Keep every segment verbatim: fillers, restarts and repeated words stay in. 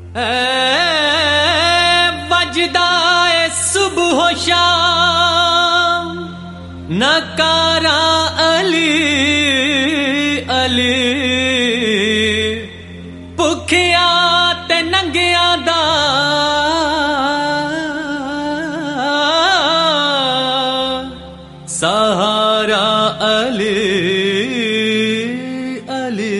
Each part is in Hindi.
बजदा है सुबह शाम नकारा अली अली भुखिया ते नंगिया दा सहारा अली अली।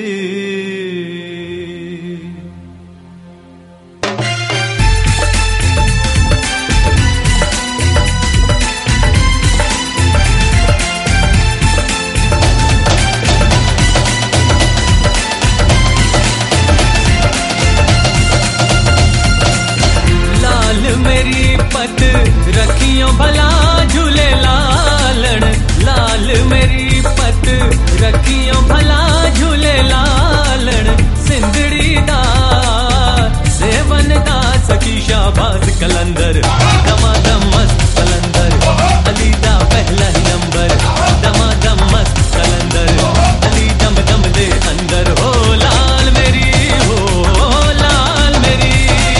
मेरी पत रखियो भला झूले लालण लाल मेरी पत रखियो भला झूले लालण सिंधड़ी दा सेवन दा सखी शाबाज कलंदर दमादम मस्त कलंदर अली दा पहला ही नंबर दमादम मस्त कलंदर अली दम दम दे अंदर हो लाल मेरी हो लाल मेरी।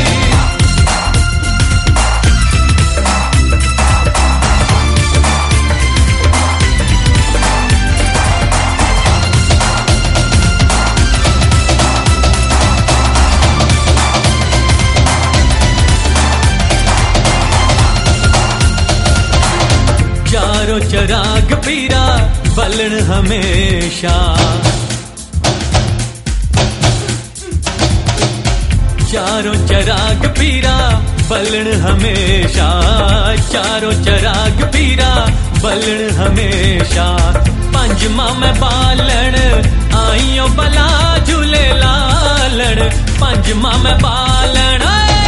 चारों चराग पीरा बलन हमेशा चारों चराग पीरा बलन हमेशा चारों चराग पीरा बलन हमेशा पंजमा में बालन आइयो बला झूले लालन पंजमा में बालन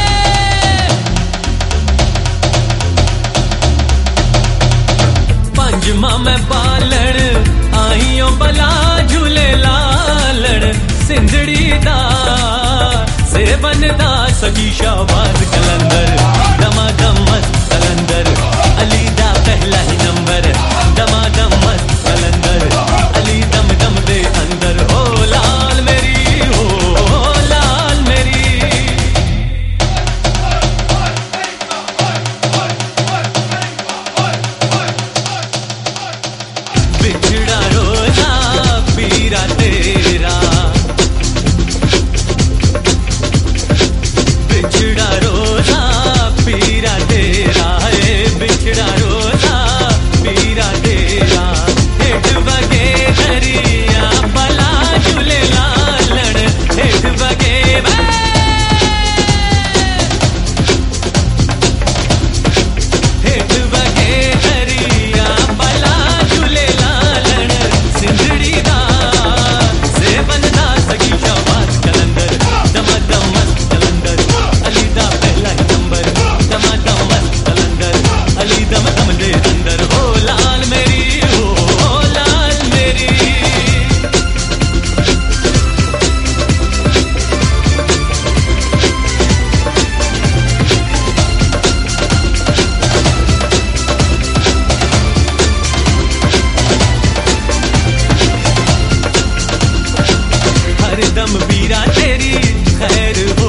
पंजमा में बालण आइयो बला झूले लालण सिंधड़ी दा सेवन दा सगी शाबाज कलंदर दमादम मस्त कलंदर अली दा पहला ही नंबर दमादम मस्त कलंदर अली दम दम दे अंदर हो लाल मेरी हो लाल मेरी। बिछड़ा रोजा पीरा तेरा बिछड़ा रोजा पीरा तेरा है बिछड़ा रोजा पीरा तेरा हेठ बगे दरिया बला झूले लालण हेठ बगे हेठ बगे दरिया बला झूले सिंधड़ी दा सेवन दा सगी शाबाज कलंदर दमादम मस्त कलंदर अली दा पहला ही नंबर दमादम मस्त कलंदर अली दम दम दे अंदर हो लाल मेरी हो लाल मेरी। हरदम बीरा तेरी खैर